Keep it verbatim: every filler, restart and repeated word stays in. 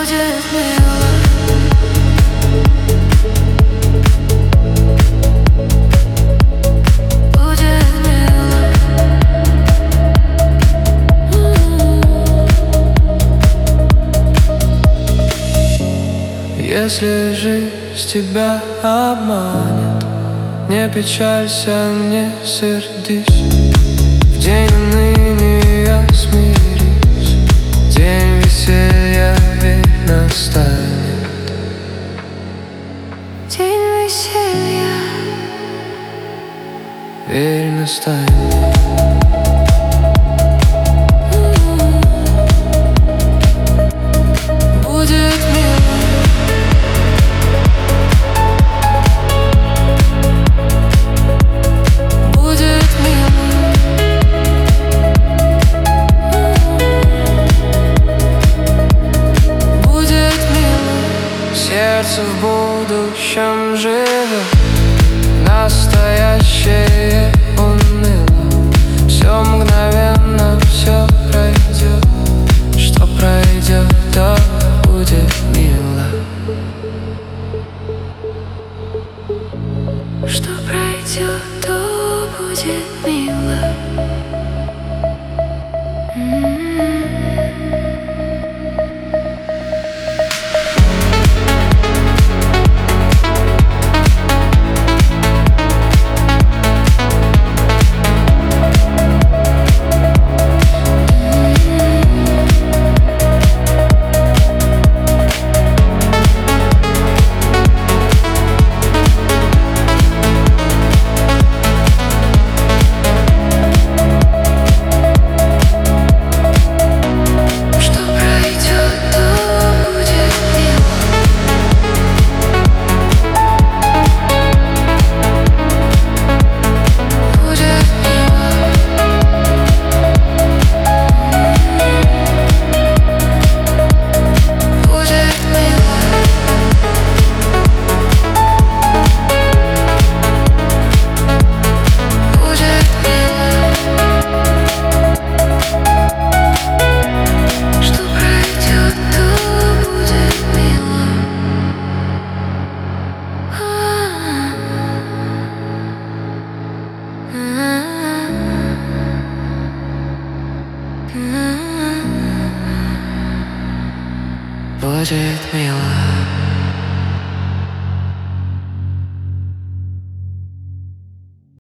будет мило. Будет мило. Если жизнь тебя обманет, не печалься, не сердись. В день ныне я смирюсь, день веселья ведь настанет. День веселья ведь настанет. Сердце в будущем живет, настоящее уныло. Все мгновенно, все пройдет. Что пройдет, то будет мило. Что пройдет, то будет мило. Будет мило.